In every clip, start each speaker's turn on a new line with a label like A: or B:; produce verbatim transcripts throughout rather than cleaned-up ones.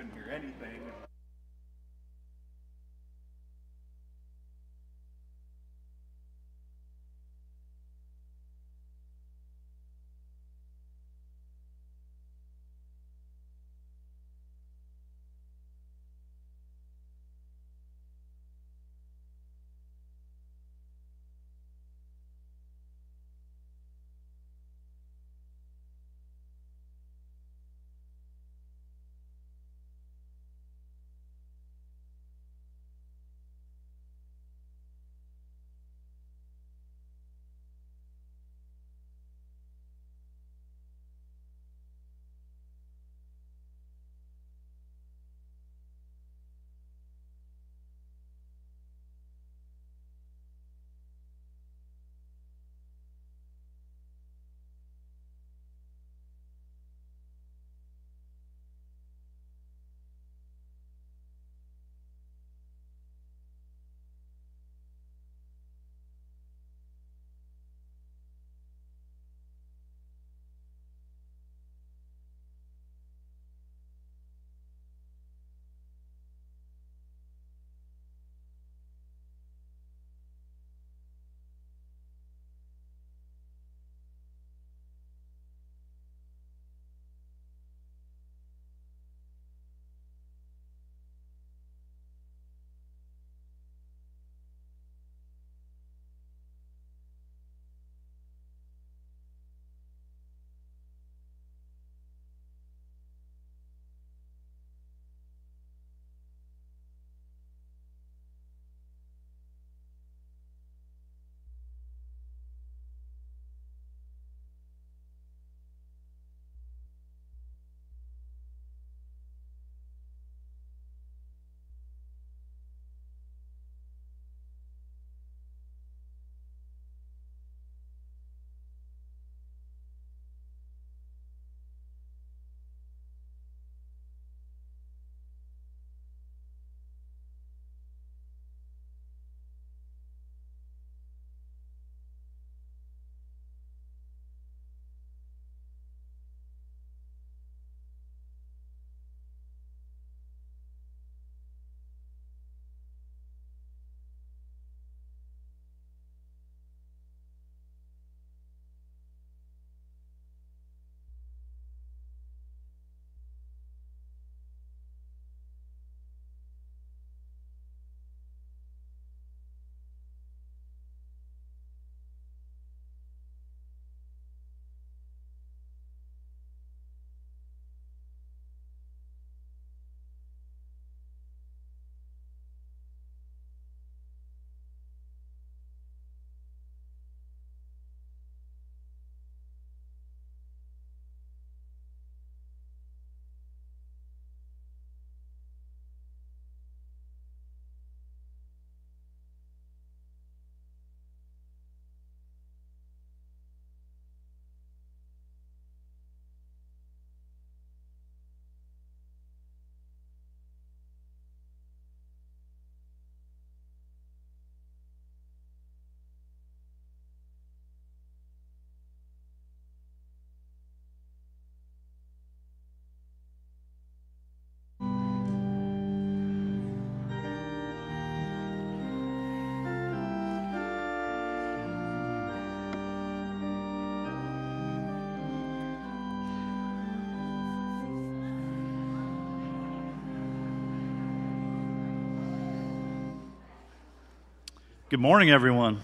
A: couldn't hear anything. Good morning, everyone,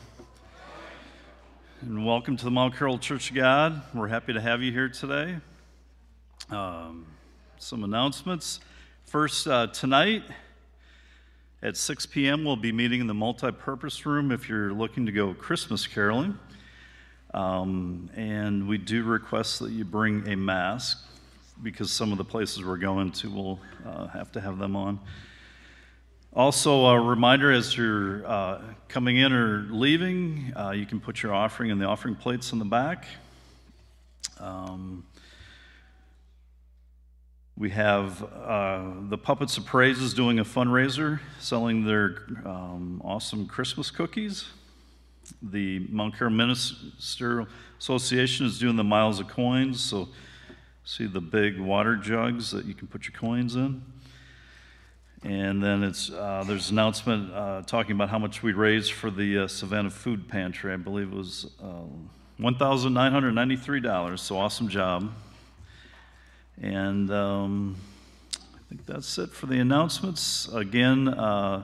A: and welcome to the Mount Carroll Church of God. We're happy to have you here today. Um, some announcements. First, uh, tonight at six p.m. we'll be meeting in the multi-purpose room if you're looking to go Christmas caroling. Um, and we do request that you bring a mask because some of the places we're going to will uh, have to have them on. Also, a reminder as you're uh, coming in or leaving, uh, you can put your offering in the offering plates in the back. Um, we have uh, the Puppets of Praise is doing a fundraiser, selling their um, awesome Christmas cookies. The Mount Carroll Minister Association is doing the Miles of Coins, so see the big water jugs that you can put your coins in. And then it's uh, there's an announcement uh, talking about how much we raised for the uh, Savannah Food Pantry. I believe it was uh, one thousand nine hundred ninety-three dollars, so awesome job. And um, I think that's it for the announcements. Again, uh,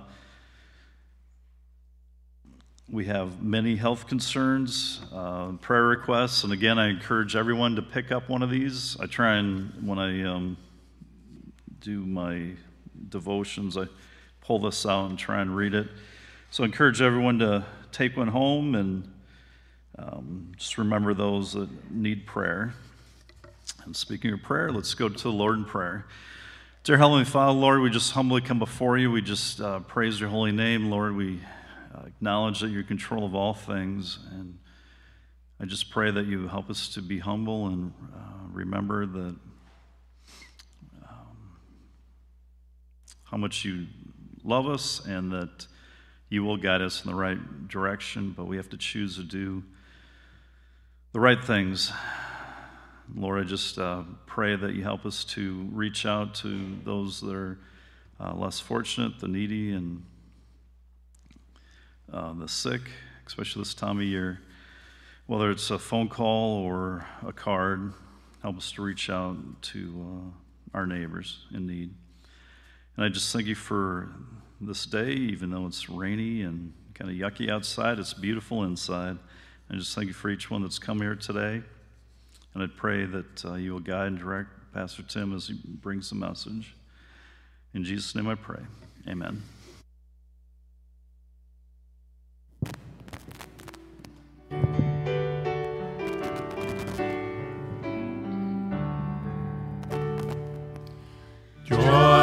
A: we have many health concerns, uh, prayer requests, and again, I encourage everyone to pick up one of these. I try and, when I um, do my devotions, I pull this out and try and read it. So I encourage everyone to take one home and um, just remember those that need prayer. And speaking of prayer, let's go to the Lord in prayer. Dear Heavenly Father, Lord, we just humbly come before you. We just uh, praise your holy name. Lord, we uh, acknowledge that you're in control of all things. And I just pray that you help us to be humble and uh, remember that how much you love us and that you will guide us in the right direction, but we have to choose to do the right things. Lord, I just uh, pray that you help us to reach out to those that are uh, less fortunate, the needy, and uh, the sick, especially this time of year. Whether it's a phone call or a card, help us to reach out to uh, our neighbors in need. And I just thank you for this day, even though it's rainy and kind of yucky outside, it's beautiful inside. I just thank you for each one that's come here today. And I pray that uh, you will guide and direct Pastor Tim as he brings the message. In Jesus' name I pray. Amen.
B: Joy.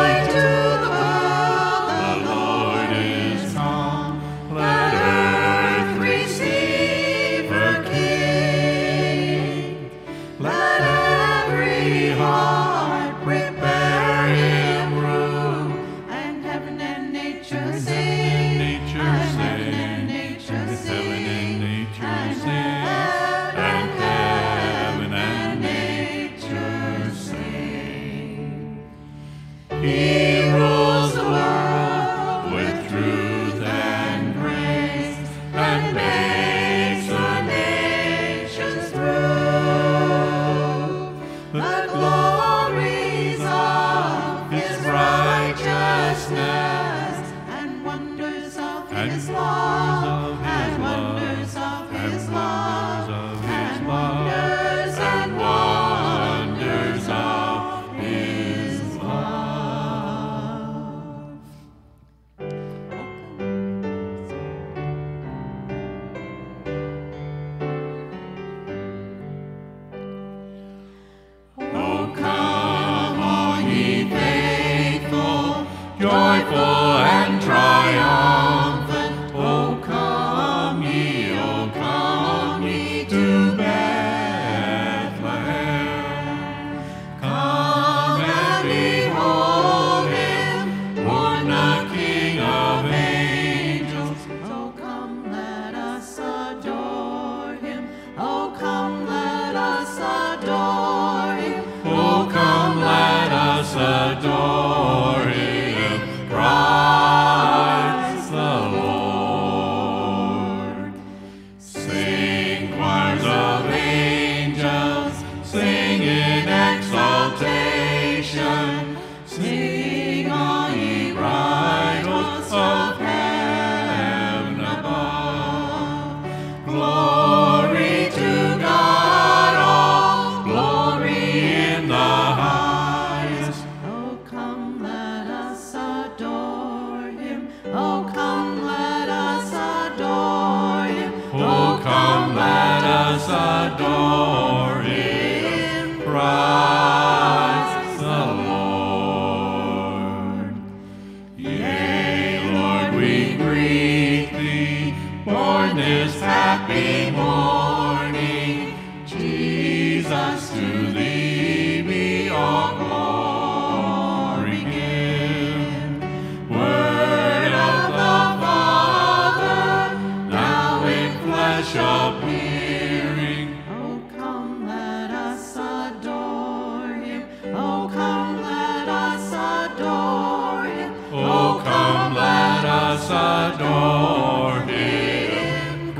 B: adore him,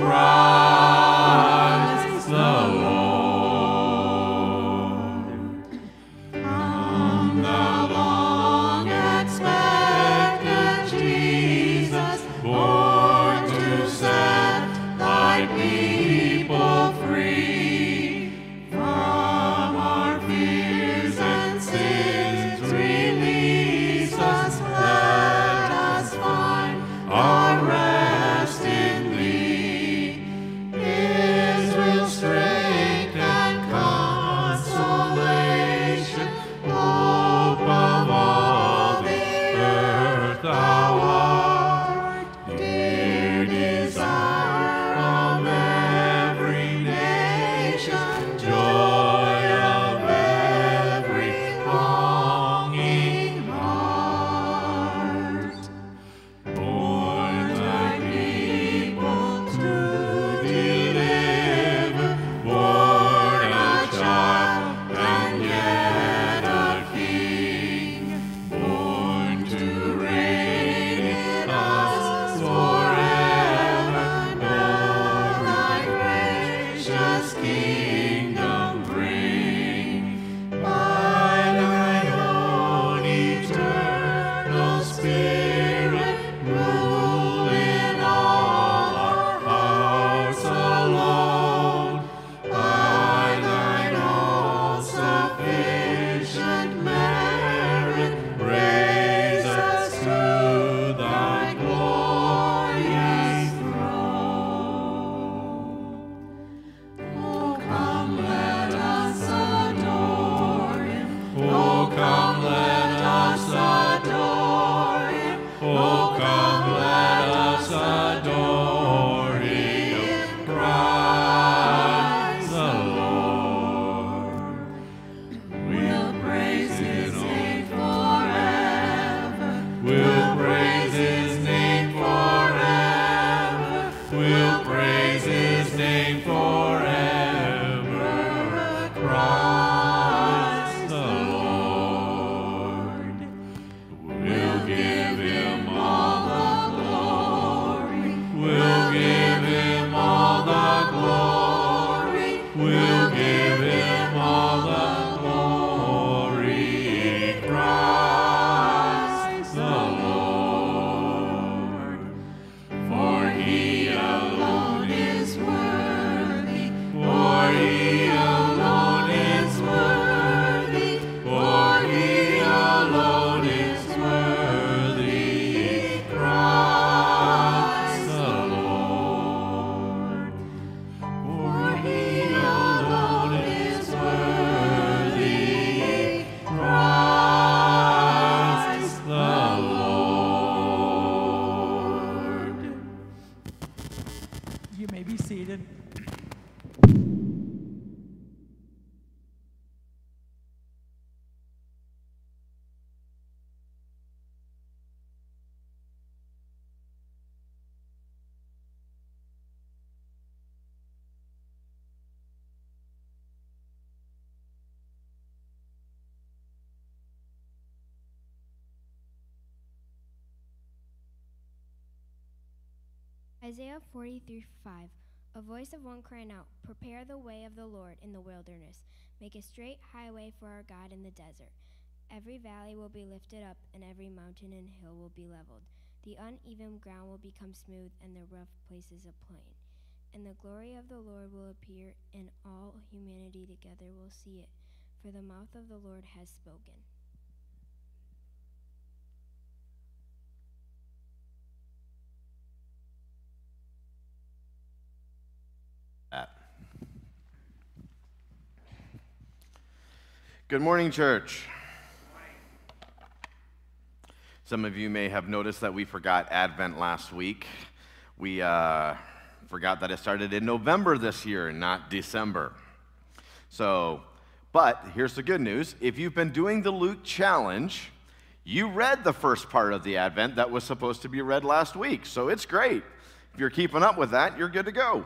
B: Christ the Lord. Come the long expected Jesus, born to set thy people free from our fears and sins. Release us, let us find our rest in thee. Israel's strength and consolation, hope of all the earth thou art, dear desire of every nation, joy of every longing heart. Born thy people to deliver, born a child and yet a king, born to reign in us forever, Lord, thy gracious kingdom bring. By thine own eternal Spirit, rule in all our hearts alone. By thine all-sufficient merit, raise us to thy glorious throne. Oh, come, let us adore him. Oh, come, let us adore him. Oh, come, let us adore him, Christ the Lord. We'll praise his name forever. We'll praise his name forever. We'll praise his name forever, Christ the Lord. We'll give him all the glory. We'll give him all the glory. We'll give him all the glory, Christ the Lord. For he alone is worthy. For he alone is worthy. For he alone is worthy, Christ the Lord. For he alone is worthy, Christ the Lord.
C: You may be seated.
D: Isaiah forty-three five. A voice of one crying out, prepare the way of the Lord in the wilderness. Make a straight highway for our God in the desert. Every valley will be lifted up, and every mountain and hill will be leveled. The uneven ground will become smooth, and the rough places a plain. And the glory of the Lord will appear, and all humanity together will see it, for the mouth of the Lord has spoken.
B: Good morning, church. Some of you may have noticed that we forgot Advent last week. We uh, forgot that it started in November this year, not December. So, but here's the good news. If you've been doing the Luke Challenge, you read the first part of the Advent that was supposed to be read last week. So it's great. If you're keeping up with that, you're good to go.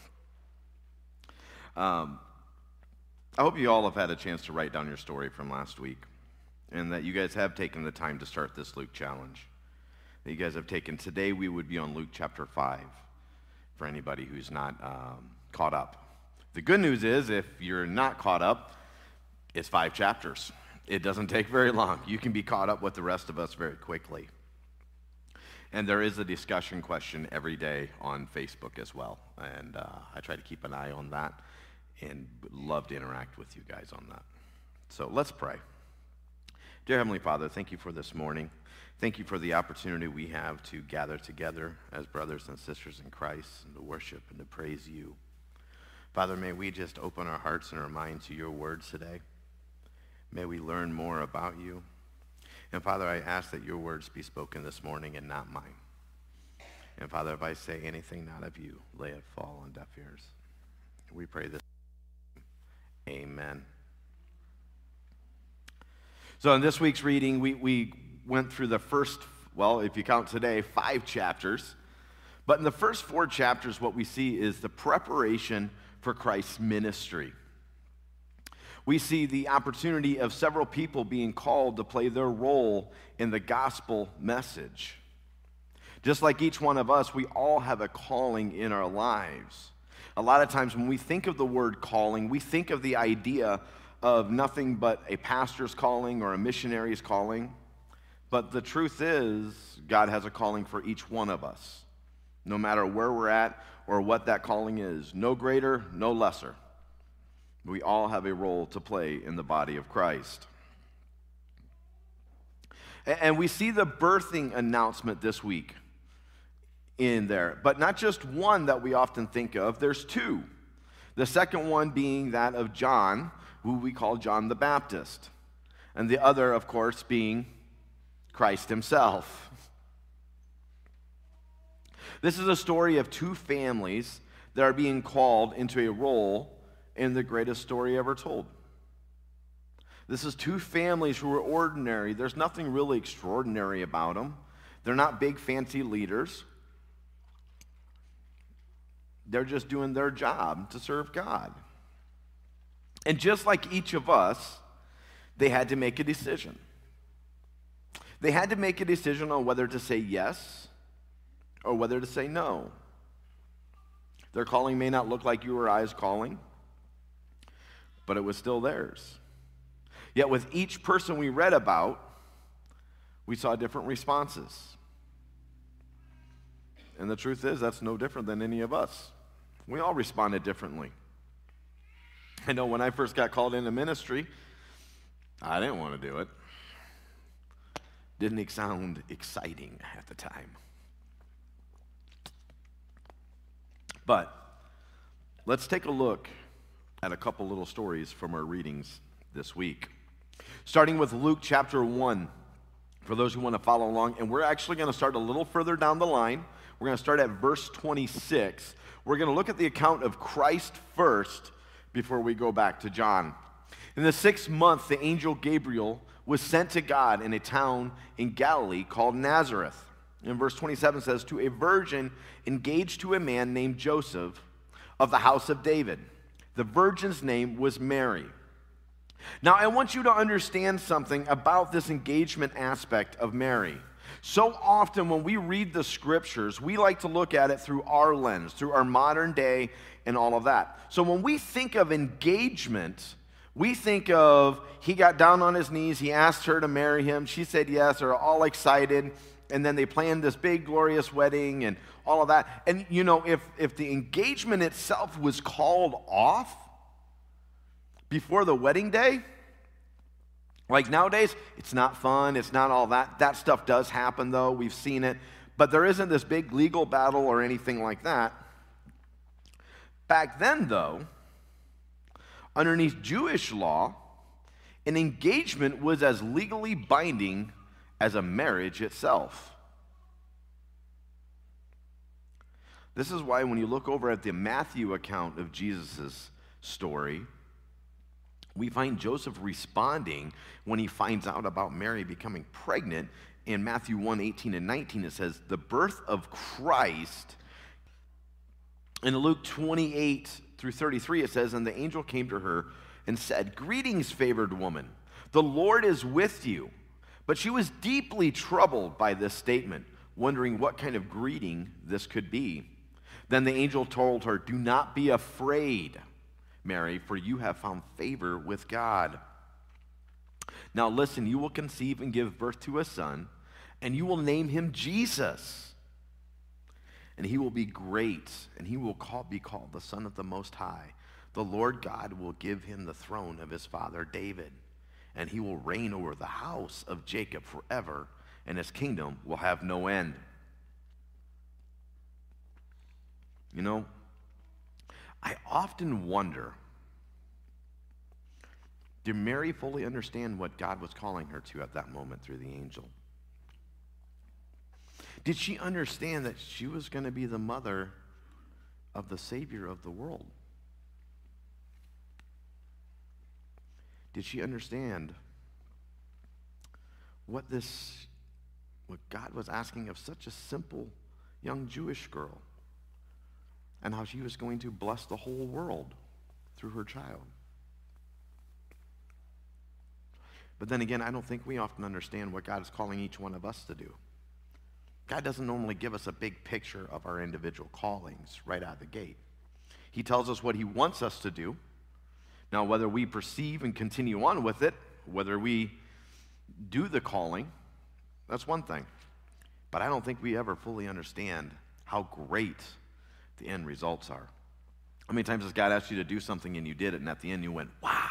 B: Um, I hope you all have had a chance to write down your story from last week, and that you guys have taken the time to start this Luke Challenge. that you guys have taken. Today we would be on Luke chapter five for anybody who's not um, caught up. The good news is if you're not caught up, it's five chapters. It doesn't take very long. You can be caught up with the rest of us very quickly. And there is a discussion question every day on Facebook as well. And uh, I try to keep an eye on that and would love to interact with you guys on that. So let's pray. Dear Heavenly Father, thank you for this morning. Thank you for the opportunity we have to gather together as brothers and sisters in Christ and to worship and to praise you. Father, may we just open our hearts and our minds to your words today. May we learn more about you. And Father, I ask that your words be spoken this morning and not mine. And Father, if I say anything not of you, lay it fall on deaf ears. We pray this. Amen. So in this week's reading, we, we went through the first, well, if you count today, five chapters. But in the first four chapters, what we see is the preparation for Christ's ministry. We see the opportunity of several people being called to play their role in the gospel message. Just like each one of us, we all have a calling in our lives. A lot of times when we think of the word calling, we think of the idea of nothing but a pastor's calling or a missionary's calling. But the truth is, God has a calling for each one of us, no matter where we're at or what that calling is. No greater, no lesser. We all have a role to play in the body of Christ. And we see the birthing announcement this week in there, but not just one that we often think of, there's two. The second one being that of John, who we call John the Baptist, and the other, of course, being Christ himself. This is a story of two families that are being called into a role in the greatest story ever told. This is two families who are ordinary. There's nothing really extraordinary about them. They're not big fancy leaders. They're just doing their job to serve God. And just like each of us, they had to make a decision. They had to make a decision on whether to say yes or whether to say no. Their calling may not look like you or I's calling, but it was still theirs. Yet with each person we read about, we saw different responses. And the truth is, that's no different than any of us. We all responded differently. I know when I first got called into ministry, I didn't want to do it. Didn't sound exciting at the time. But let's take a look at a couple little stories from our readings this week. Starting with Luke chapter one, for those who want to follow along. And we're actually going to start a little further down the line. We're going to start at verse twenty-six. We're going to look at the account of Christ first before we go back to John. In the sixth month, the angel Gabriel was sent to God in a town in Galilee called Nazareth. And verse twenty-seven says, to a virgin engaged to a man named Joseph of the house of David. The virgin's name was Mary. Now, I want you to understand something about this engagement aspect of Mary. So often when we read the scriptures, we like to look at it through our lens, through our modern day and all of that. So when we think of engagement, we think of he got down on his knees, he asked her to marry him, she said yes, they're all excited, and then they planned this big glorious wedding and all of that. And you know, if, if the engagement itself was called off before the wedding day, like nowadays, it's not fun, it's not all that. That stuff does happen though, we've seen it. But there isn't this big legal battle or anything like that. Back then though, underneath Jewish law, an engagement was as legally binding as a marriage itself. This is why when you look over at the Matthew account of Jesus' story, we find Joseph responding when he finds out about Mary becoming pregnant. In Matthew one, eighteen and nineteen, it says, the birth of Christ. In Luke twenty-eight through thirty-three, it says, and the angel came to her and said, greetings, favored woman, the Lord is with you. But she was deeply troubled by this statement, wondering what kind of greeting this could be. Then the angel told her, "Do not be afraid, Mary, for you have found favor with God. Now listen, you will conceive and give birth to a son, and you will name him Jesus. And he will be great, and he will call, be called the Son of the Most High. The Lord God will give him the throne of his father David, and he will reign over the house of Jacob forever, and his kingdom will have no end." You know, I often wonder, did Mary fully understand what God was calling her to at that moment through the angel? Did she understand that she was going to be the mother of the Savior of the world? Did she understand what this, what God was asking of such a simple young Jewish girl, and how she was going to bless the whole world through her child? But then again, I don't think we often understand what God is calling each one of us to do. God doesn't normally give us a big picture of our individual callings right out of the gate. He tells us what he wants us to do. Now, whether we perceive and continue on with it, whether we do the calling, that's one thing. But I don't think we ever fully understand how great the end results are. How many times has God asked you to do something and you did it, and at the end you went, "Wow,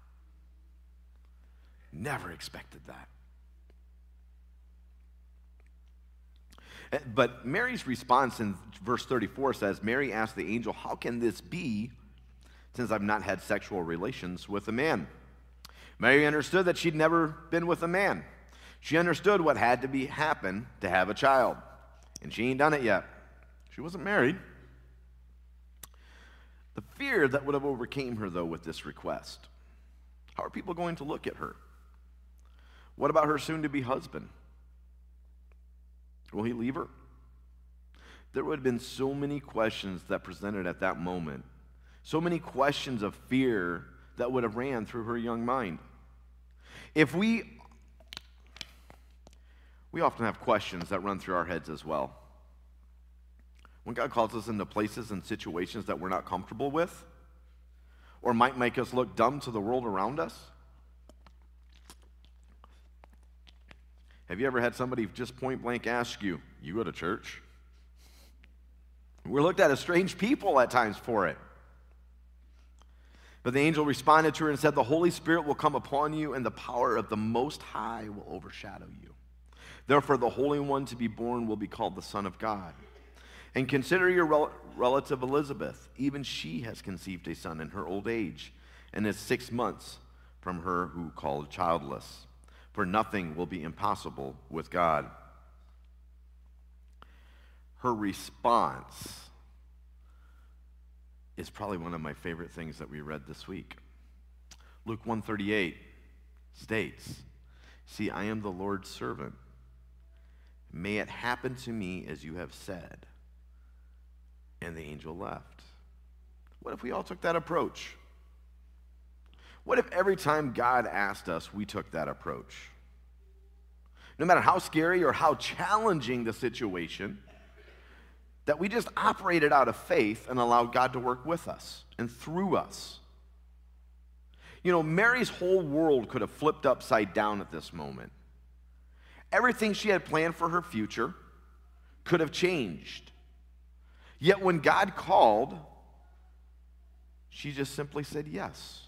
B: never expected that." But Mary's response in verse thirty-four says, Mary asked the angel, "How can this be, since I've not had sexual relations with a man?" Mary understood that she'd never been with a man. She understood what had to be happen to have a child, and she ain't done it yet. She wasn't married. The fear that would have overcame her, though, with this request. How are people going to look at her? What about her soon-to-be husband? Will he leave her? There would have been so many questions that presented at that moment. So many questions of fear that would have ran through her young mind. If we, we often have questions that run through our heads as well. When God calls us into places and situations that we're not comfortable with, or might make us look dumb to the world around us. Have you ever had somebody just point blank ask you, "You go to church?" We're looked at as strange people at times for it. But the angel responded to her and said, "The Holy Spirit will come upon you, and the power of the Most High will overshadow you. Therefore, the Holy One to be born will be called the Son of God. And consider your rel- relative Elizabeth. Even she has conceived a son in her old age, and is six months from her who called childless. For nothing will be impossible with God." Her response is probably one of my favorite things that we read this week. Luke one thirty-eight states, "See, I am the Lord's servant. May it happen to me as you have said." And the angel left. What if we all took that approach? What if every time God asked us, we took that approach? No matter how scary or how challenging the situation, that we just operated out of faith and allowed God to work with us and through us. You know, Mary's whole world could have flipped upside down at this moment. Everything she had planned for her future could have changed. Yet when God called, she just simply said yes.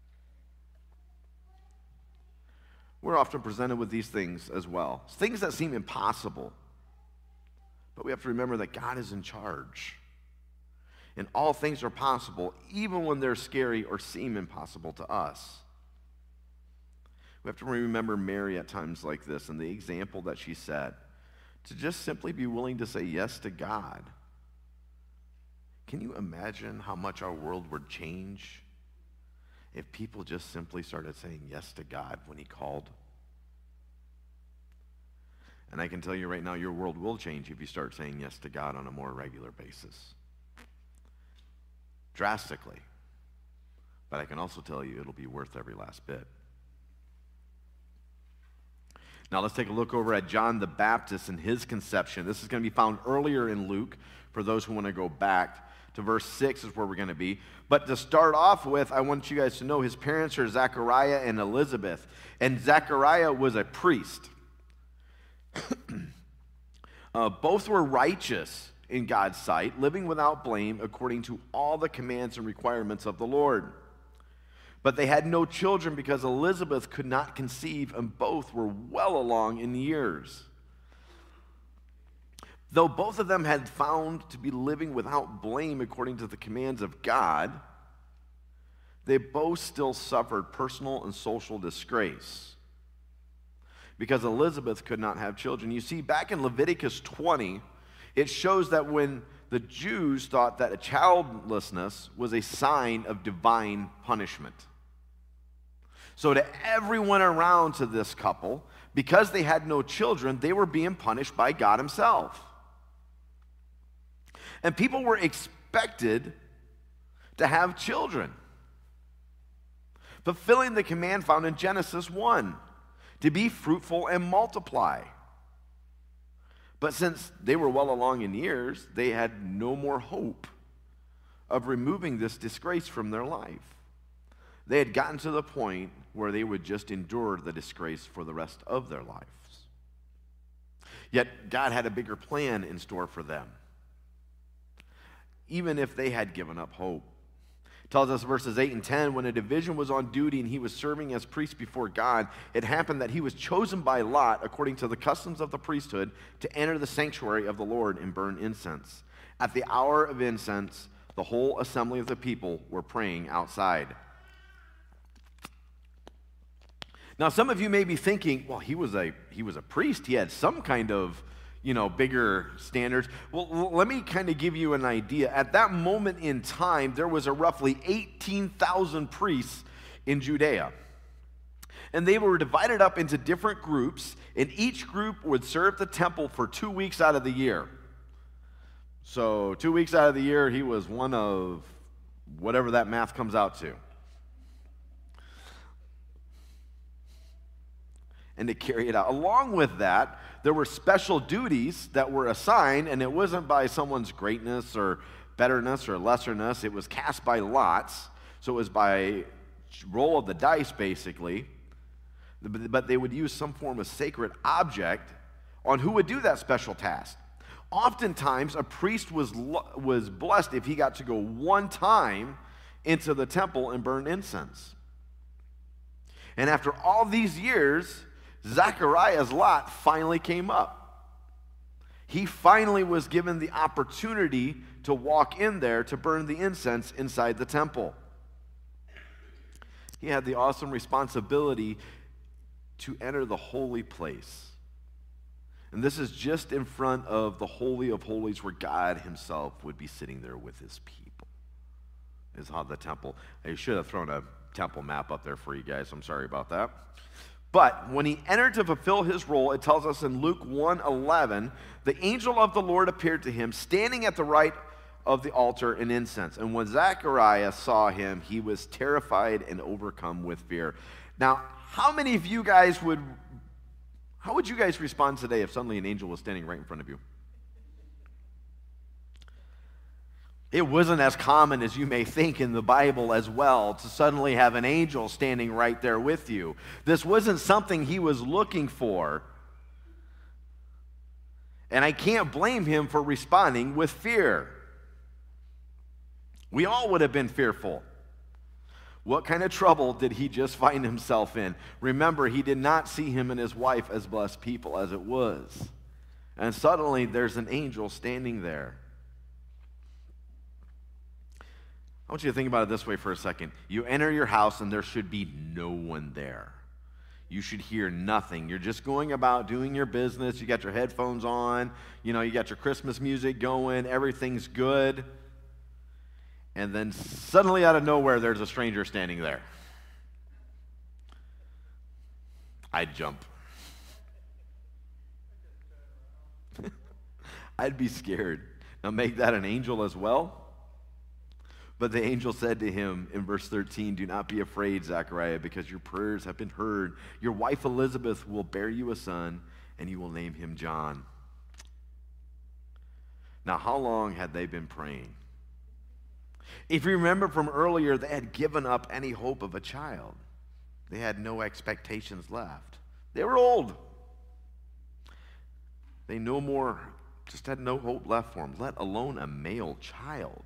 B: We're often presented with these things as well. Things that seem impossible. But we have to remember that God is in charge. And all things are possible, even when they're scary or seem impossible to us. We have to remember Mary at times like this and the example that she set. To just simply be willing to say yes to God. Can you imagine how much our world would change if people just simply started saying yes to God when he called? And I can tell you right now, your world will change if you start saying yes to God on a more regular basis. Drastically. But I can also tell you it'll be worth every last bit. Now let's take a look over at John the Baptist and his conception. This is going to be found earlier in Luke for those who want to go back to verse six is where we're going to be. But to start off with, I want you guys to know his parents are Zechariah and Elizabeth. And Zechariah was a priest. uh, both were righteous in God's sight, living without blame according to all the commands and requirements of the Lord. But they had no children because Elizabeth could not conceive, and both were well along in years. Though both of them had found to be living without blame according to the commands of God, they both still suffered personal and social disgrace because Elizabeth could not have children. You see, back in Leviticus twenty, it shows that when the Jews thought that a childlessness was a sign of divine punishment. So to everyone around to this couple, because they had no children, they were being punished by God himself. And people were expected to have children, fulfilling the command found in Genesis one, to be fruitful and multiply. But since they were well along in years, they had no more hope of removing this disgrace from their life. They had gotten to the point where they would just endure the disgrace for the rest of their lives. Yet God had a bigger plan in store for them, even if they had given up hope. It tells us verses eight and ten, when a division was on duty and he was serving as priest before God, it happened that he was chosen by lot, according to the customs of the priesthood, to enter the sanctuary of the Lord and burn incense. At the hour of incense, the whole assembly of the people were praying outside. Now, some of you may be thinking, well, he was a he was a priest. He had some kind of, you know, bigger standards. Well, l- let me kind of give you an idea. At that moment in time, there was a roughly eighteen thousand priests in Judea. And they were divided up into different groups, and each group would serve the temple for two weeks out of the year. So two weeks out of the year, he was one of whatever that math comes out to. And to carry it out. Along with that, there were special duties that were assigned, and it wasn't by someone's greatness or betterness or lesserness. It was cast by lots, so it was by roll of the dice, basically. But they would use some form of sacred object on who would do that special task. Oftentimes, a priest was, was blessed if he got to go one time into the temple and burn incense. And after all these years, Zechariah's lot finally came up. He finally was given the opportunity to walk in there to burn the incense inside the temple. He had the awesome responsibility to enter the holy place. And this is just in front of the Holy of Holies where God himself would be sitting there with his people. Is how the temple, I should have thrown a temple map up there for you guys. I'm sorry about that. But when he entered to fulfill his role, it tells us in Luke one eleven, the angel of the Lord appeared to him, standing at the right of the altar in incense. And when Zechariah saw him, he was terrified and overcome with fear. Now, how many of you guys would, how would you guys respond today if suddenly an angel was standing right in front of you? It wasn't as common as you may think in the Bible as well to suddenly have an angel standing right there with you. This wasn't something he was looking for. And I can't blame him for responding with fear. We all would have been fearful. What kind of trouble did he just find himself in? Remember, he did not see him and his wife as blessed people as it was. And suddenly there's an angel standing there. I want you to think about it this way for a second. You enter your house and there should be no one there. You should hear nothing. You're just going about doing your business. You got your headphones on. You know, you got your Christmas music going. Everything's good. And then suddenly out of nowhere, there's a stranger standing there. I'd jump. I'd be scared. Now make that an angel as well. But the angel said to him in verse thirteen, "Do not be afraid, Zechariah, because your prayers have been heard. Your wife Elizabeth will bear you a son, and you will name him John." Now, how long had they been praying? If you remember from earlier, they had given up any hope of a child. They had no expectations left. They were old. They no more, just had no hope left for them, let alone a male child.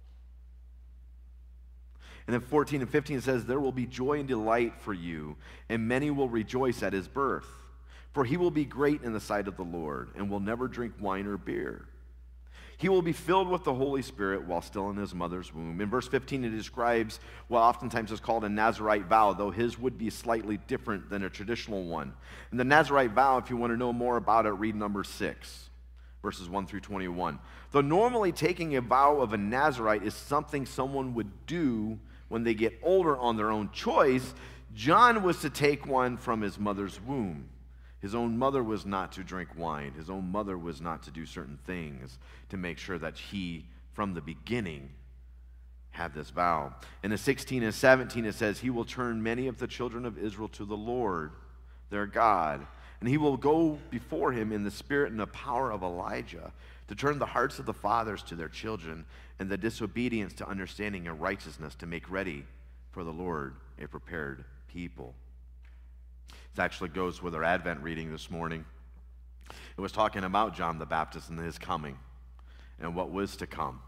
B: And then fourteen and fifteen says, "There will be joy and delight for you, and many will rejoice at his birth. For he will be great in the sight of the Lord, and will never drink wine or beer. He will be filled with the Holy Spirit while still in his mother's womb." In verse fifteen, it describes what oftentimes is called a Nazirite vow, though his would be slightly different than a traditional one. And the Nazirite vow, if you want to know more about it, read number six, verses one through twenty-one. Though normally taking a vow of a Nazirite is something someone would do when they get older on their own choice, John was to take one from his mother's womb. His own mother was not to drink wine. His own mother was not to do certain things to make sure that he, from the beginning, had this vow. In the sixteen and seventeen, it says, "He will turn many of the children of Israel to the Lord, their God, and he will go before him in the spirit and the power of Elijah, to turn the hearts of the fathers to their children, and the disobedience to understanding and righteousness, to make ready for the Lord a prepared people." This actually goes with our Advent reading this morning. It was talking about John the Baptist and his coming and what was to come.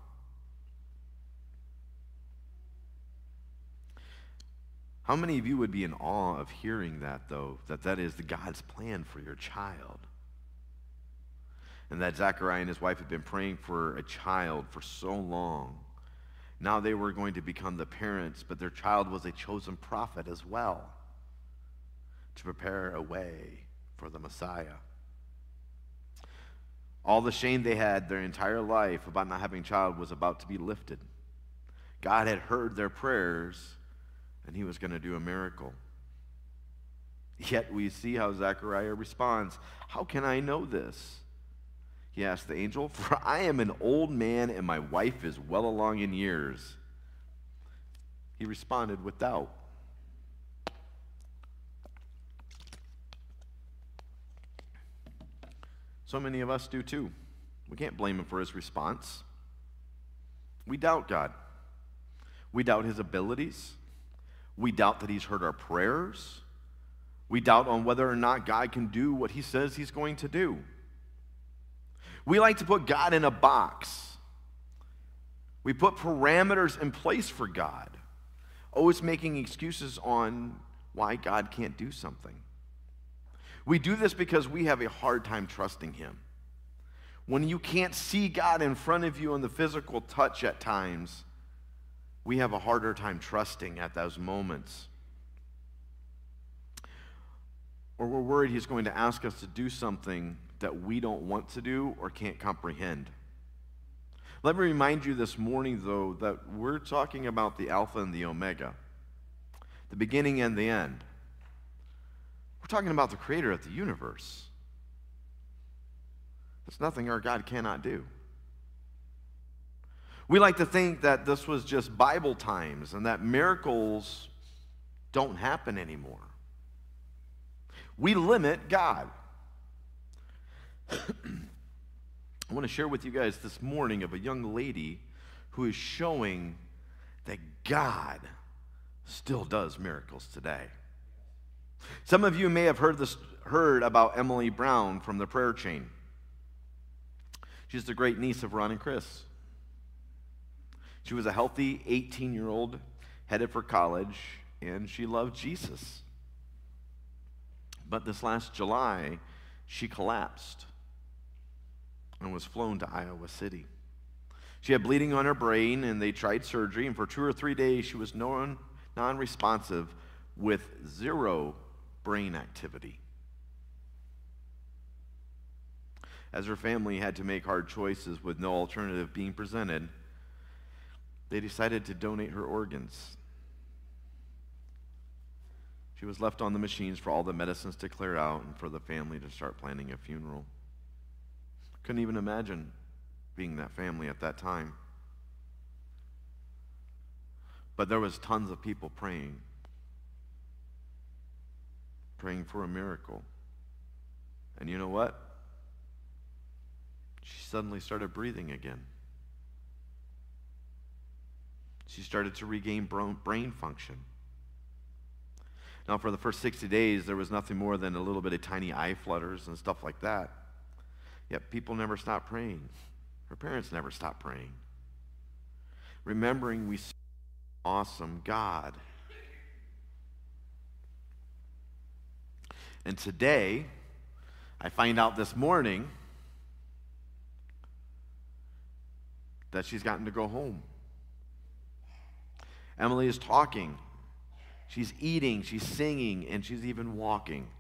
B: How many of you would be in awe of hearing that, though, that that is the God's plan for your child? And that Zechariah and his wife had been praying for a child for so long. Now they were going to become the parents, but their child was a chosen prophet as well, to prepare a way for the Messiah. All the shame they had their entire life about not having a child was about to be lifted. God had heard their prayers, and he was going to do a miracle. Yet we see how Zechariah responds. "How can I know this?" he asked the angel. "For I am an old man, and my wife is well along in years." He responded with doubt. So many of us do too. We can't blame him for his response. We doubt God. We doubt his abilities. We doubt that he's heard our prayers. We doubt on whether or not God can do what he says he's going to do. We like to put God in a box. We put parameters in place for God, always making excuses on why God can't do something. We do this because we have a hard time trusting him. When you can't see God in front of you in the physical touch at times, we have a harder time trusting at those moments. Or we're worried he's going to ask us to do something that we don't want to do or can't comprehend. Let me remind you this morning, though, that we're talking about the Alpha and the Omega, the beginning and the end. We're talking about the creator of the universe. There's nothing our God cannot do. We like to think that this was just Bible times and that miracles don't happen anymore. We limit God. I want to share with you guys this morning of a young lady who is showing that God still does miracles today. Some of you may have heard this, heard about Emily Brown from the prayer chain. She's the great niece of Ron and Chris. She was a healthy eighteen-year-old headed for college, and she loved Jesus. But this last July, she collapsed and was flown to Iowa City. She had bleeding on her brain, and they tried surgery, and for two or three days she was non, non-responsive with zero brain activity. As her family had to make hard choices with no alternative being presented, they decided to donate her organs. She was left on the machines for all the medicines to clear out and for the family to start planning a funeral. Couldn't even imagine being that family at that time. But there was tons of people praying, praying for a miracle. And you know what? She suddenly started breathing again. She started to regain brain function. Now, for the first sixty days, there was nothing more than a little bit of tiny eye flutters and stuff like that. Yet people never stopped praying. Her parents never stopped praying. Remembering we serve an awesome God. And today, I find out this morning that she's gotten to go home. Emily is talking. She's eating, she's singing, and she's even walking.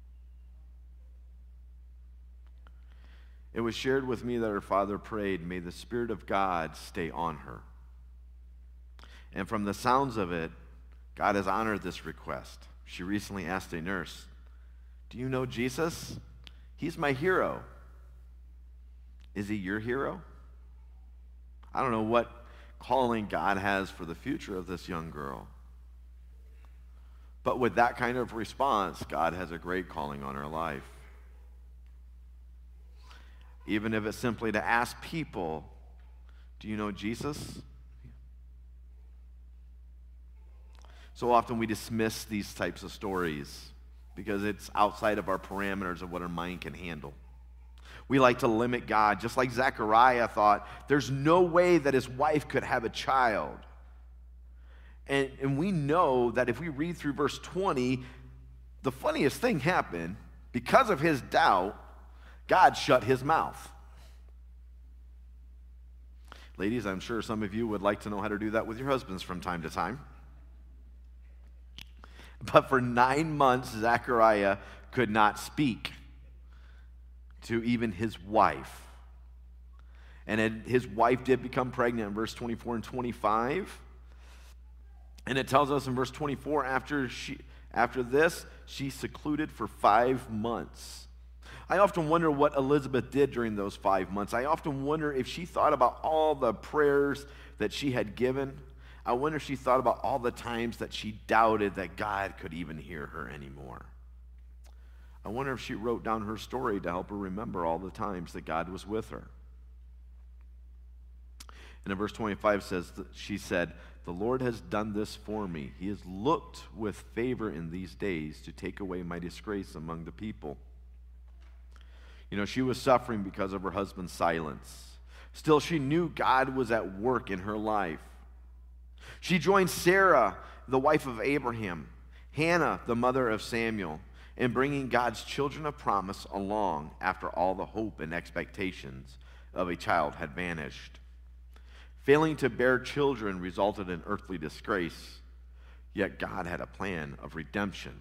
B: It was shared with me that her father prayed, may the Spirit of God stay on her. And from the sounds of it, God has honored this request. She recently asked a nurse, do you know Jesus? He's my hero. Is he your hero? I don't know what calling God has for the future of this young girl. But with that kind of response, God has a great calling on her life. Even if it's simply to ask people, do you know Jesus? So often we dismiss these types of stories because it's outside of our parameters of what our mind can handle. We like to limit God, just like Zechariah thought, there's no way that his wife could have a child. And, and we know that if we read through verse twenty, the funniest thing happened. Because of his doubt, God shut his mouth. Ladies, I'm sure some of you would like to know how to do that with your husbands from time to time. But for nine months, Zechariah could not speak to even his wife. And it, his wife did become pregnant in verse twenty-four and twenty-five. And it tells us in verse twenty-four, after she, after this, she secluded for five months. I often wonder what Elizabeth did during those five months. I often wonder if she thought about all the prayers that she had given. I wonder if she thought about all the times that she doubted that God could even hear her anymore. I wonder if she wrote down her story to help her remember all the times that God was with her. And in verse twenty-five says, that she said, the Lord has done this for me. He has looked with favor in these days to take away my disgrace among the people. You know, she was suffering because of her husband's silence. Still, she knew God was at work in her life. She joined Sarah, the wife of Abraham, Hannah, the mother of Samuel, in bringing God's children of promise along after all the hope and expectations of a child had vanished. Failing to bear children resulted in earthly disgrace, yet God had a plan of redemption.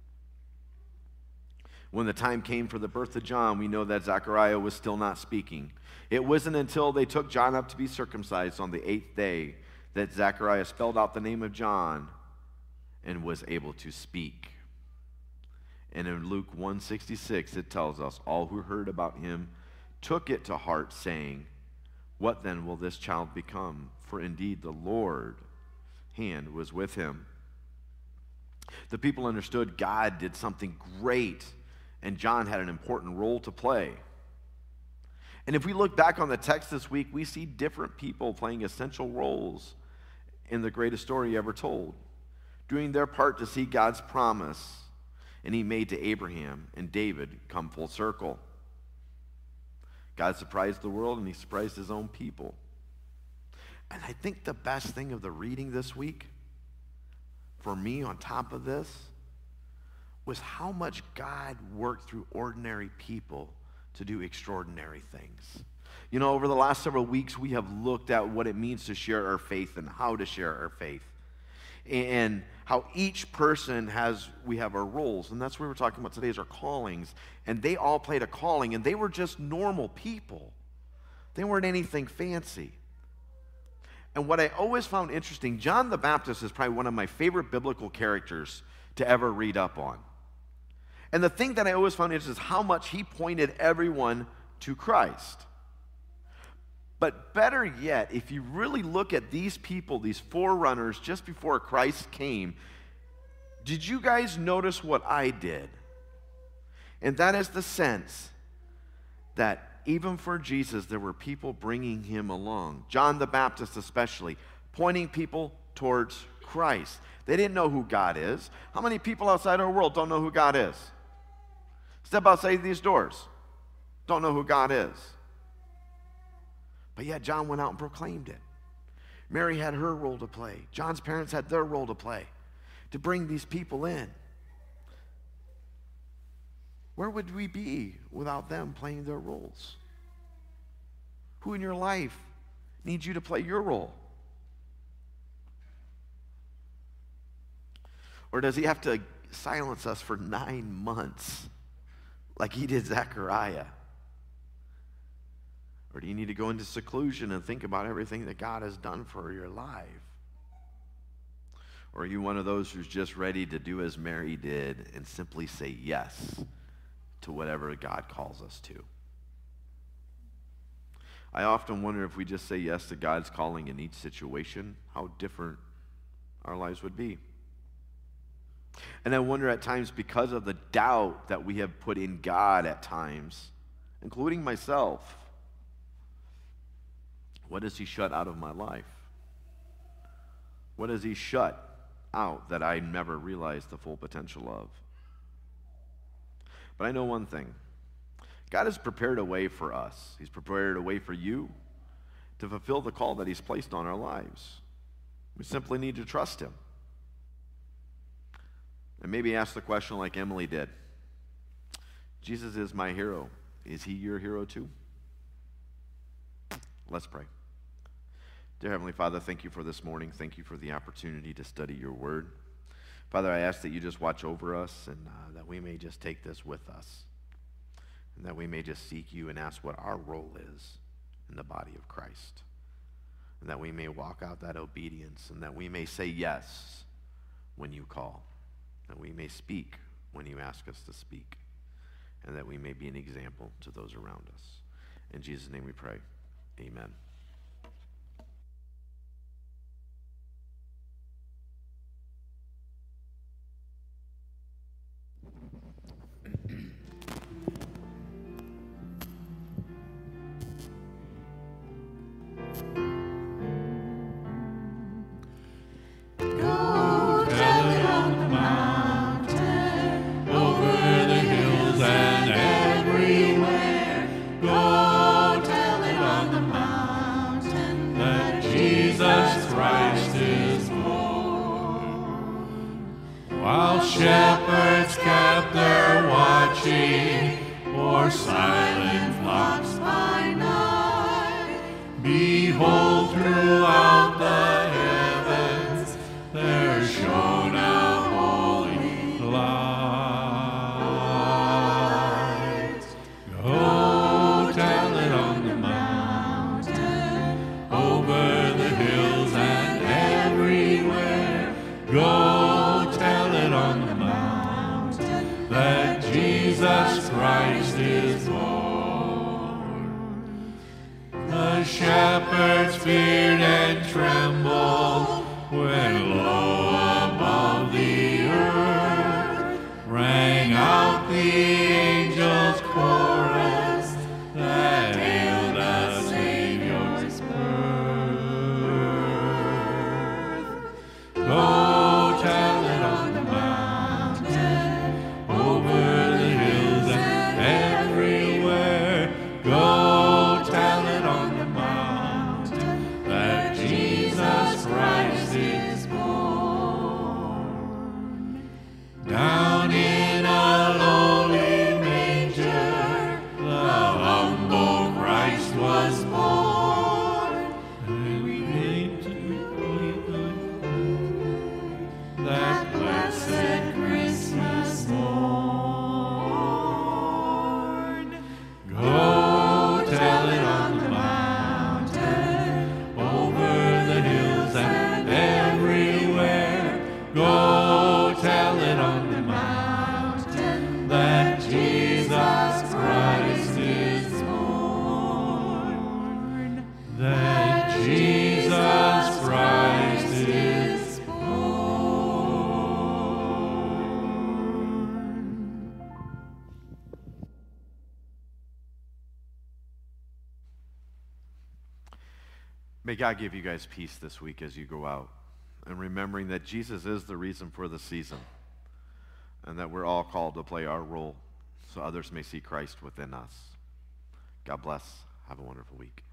B: When the time came for the birth of John, we know that Zechariah was still not speaking. It wasn't until they took John up to be circumcised on the eighth day that Zechariah spelled out the name of John and was able to speak. And in Luke one sixty-six, it tells us, all who heard about him took it to heart, saying, what then will this child become? For indeed the Lord's hand was with him. The people understood God did something great, and John had an important role to play. And if we look back on the text this week, we see different people playing essential roles in the greatest story ever told, doing their part to see God's promise and he made to Abraham and David come full circle. God surprised the world and he surprised his own people. And I think the best thing of the reading this week, for me on top of this, was how much God worked through ordinary people to do extraordinary things. You know, over the last several weeks, we have looked at what it means to share our faith and how to share our faith. And how each person has, we have our roles. And that's what we're talking about today is our callings. And they all played a calling, and they were just normal people. They weren't anything fancy. And what I always found interesting, John the Baptist is probably one of my favorite biblical characters to ever read up on. And the thing that I always found interesting is how much he pointed everyone to Christ. But better yet, if you really look at these people, these forerunners just before Christ came, did you guys notice what I did? And that is the sense that even for Jesus, there were people bringing him along. John the Baptist especially, pointing people towards Christ. They didn't know who God is. How many people outside our world don't know who God is? Step outside these doors. Don't know who God is. But yet John went out and proclaimed it. Mary had her role to play. John's parents had their role to play to bring these people in. Where would we be without them playing their roles? Who in your life needs you to play your role? Or does he have to silence us for nine months like he did Zechariah? Or do you need to go into seclusion and think about everything that God has done for your life? Or are you one of those who's just ready to do as Mary did and simply say yes to whatever God calls us to? I often wonder if we just say yes to God's calling in each situation, how different our lives would be. And I wonder at times, because of the doubt that we have put in God at times, including myself, what does he shut out of my life? What does he shut out that I never realized the full potential of? But I know one thing. God has prepared a way for us. He's prepared a way for you to fulfill the call that he's placed on our lives. We simply need to trust him. And maybe ask the question like Emily did. Jesus is my hero. Is he your hero too? Let's pray. Dear Heavenly Father, thank you for this morning. Thank you for the opportunity to study your word. Father, I ask that you just watch over us and uh, that we may just take this with us. And that we may just seek you and ask what our role is in the body of Christ. And that we may walk out that obedience and that we may say yes when you call. That we may speak when you ask us to speak. And that we may be an example to those around us. In Jesus' name we pray. Amen.
C: Shepherds kept their watching, or silent flocks by night. Behold, throughout the heavens there shone a holy light. Go tell it on the mountain, over the hills and everywhere. Go tell it on the mountain that Jesus Christ is born. The shepherds feared and trembled when low above the earth rang out the angels' chorus that hailed the Savior's birth. Go Go tell it on the mountain that Jesus
B: May God give you guys peace this week as you go out, and remembering that Jesus is the reason for the season, and that we're all called to play our role so others may see Christ within us. God bless. Have a wonderful week.